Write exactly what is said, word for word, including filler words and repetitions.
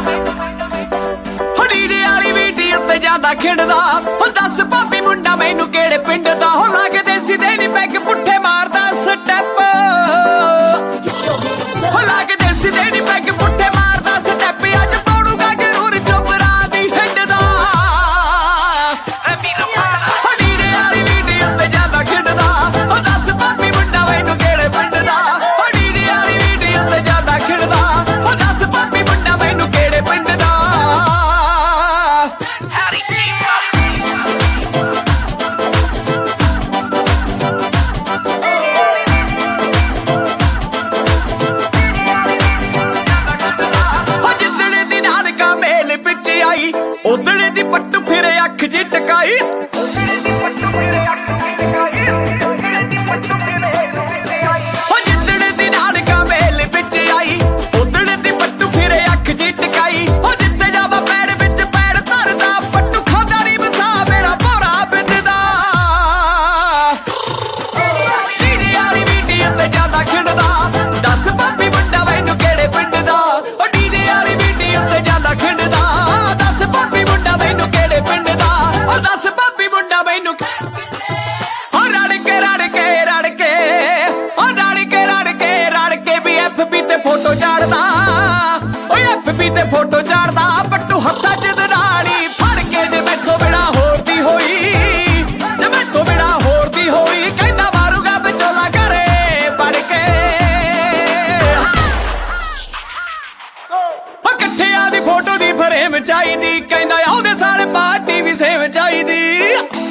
DJ ਵਾਲੀ video ਤੇ ਜਾਂਦਾ ਖਿੰਡਦਾ ਹੋ ਦੱਸ ਭਾਬੀ ਮੁੰਡਾ ਮੈਨੂੰ ਕਿਹੜੇ ਪਿੰਡ ਦਾ ਹੋ ਲੱਗਦੇ ਸਿੱਧੇ ਨੀ ਪੈਗ ਪੁੱਠੇ ਮਾਰਦਾ ਸਟੈਪ ਹੋ ਲੱਗਦੇ ਸਿੱਧੇ ਨੀ ਪੈਗ ਪੁੱਠੇ ਮਾਰਦਾ ਸਟੈਪ ਅੱਜ ਪਾਉਣੂਗਾ ਜ਼ਰੂਰ ਚੋਪਰਾ ਦੀ ਹਿੰਡ ਦਾ ਹੋ ਡੀਜੇ ਵਾਲੀ ਵੀਡੀਓ ਤੇ ਜਾਂਦਾ ਖਿੰਡਦਾ ਹੋ ਦੱਸ ਭਾਬੀ ਮੁੰਡਾ ਮੈਨੂੰ ਕਿਹੜੇ ਪਿੰਡ ਦਾ ਹੋ ਡੀਜੇ ਵਾਲੀ ਵੀਡੀਓ ਤੇ ਜਾਂਦਾ ਖਿੰਡਦਾ ਹੋ ਦੱਸ ਭਾਬੀ ਮੁੰਡਾ ਮੈਨੂੰ ਕਿਹੜੇ ਪਿੰਡ ਦਾ ਉਦੜੇ ਦੀ ਪੱਟ ਫਿਰੇ ਅੱਖ ਜੀ ਟਕਾਈ ਹੋ ਜਿੱਦੜੇ ਦੀ ਨਾਨਕਾ ਮੇਲ ਵਿੱਚ ਆਈ ਉਦੜੇ ਦੀ ਪੱਟ ਫਿਰੇ ਅੱਖ ਜੀ ਟਕਾਈ ਹੋ ਜਿੱਥੇ ਜਾਵਾ ਪੈੜ ਵਿੱਚ ਪੈੜ ਧਰਦਾ ਪੱਟੂ ਖਾਦਾ ਨਹੀਂ ਵਸਾ ਮੇਰਾ ਭੋਰਾ ਬਿੰਦਦਾ ਡੀਜੇ ਵਾਲੀ ਵੀਡੀਓ ਤੇ ਜ਼ਿਆਦਾ ਖਿੰਡਦਾ ਦੱਸ ਭਾਬੀ ਮੁੰਡਾ ਮੈਨੂੰ ਕਿਹੜੇ ਪਿੰਡ ਦਾ ਉਹ ਡੀਜੇ ਵਾਲੀ ਵੀਡੀਓ ਤੇ ਜ਼ਿਆਦਾ ਖਿੰਡਦਾ ਭਾਬੀ ਮੁੰਡਾ ਮੈਨੂੰ ਕਿਹੜੇ ਪਿੰਡ ਦਾ ਉਹ ਦੱਸ ਭਾਬੀ ਮੁੰਡਾ ਮੈਨੂੰ ਹੋ ਰੜ ਕੇ ਰੜ ਕੇ ਰੜ ਕੇ ਹੋ ਰੜ ਕੇ ਰੜ ਕੇ ਰੜ ਕੇ ਵੀ ਐਫ ਬੀ ਤੇ ਫੋਟੋ ਚਾੜਦਾ ਓਏ ਐਫ ਬੀ ਤੇ ਫੋਟੋ ਚਾੜਦਾ ਪੱਟੂ ਹੱਥਾਂ 'ਚ ਦੜਾਲੀ ਫੜ ਕੇ ਜੇ ਮੈਥੋਂ ਬਿਨਾ ਹੋਰ ਦੀ ਹੋਈ ਜੇ ਮੈਥੋਂ ਬਿਨਾ ਹੋਰ ਦੀ ਹੋਈ ਕਹਿੰਦਾ ਮਾਰੂਗਾ ਵਿਚੋਲਾ ਘਰੇ ਵੜ ਕੇ ਉਹ ਇਕੱਠਿਆਂ ਦੀ ਫੋਟੋ ਦੀ ਫਰੇਮ ਚਾਹੀਦੀ ਕਹਿੰਦਾ ਆਉਂਦੇ ਸਾਲ ਪਾਰਟੀ ਵੀ ਸੇਮ ਚਾਹੀਦੀ।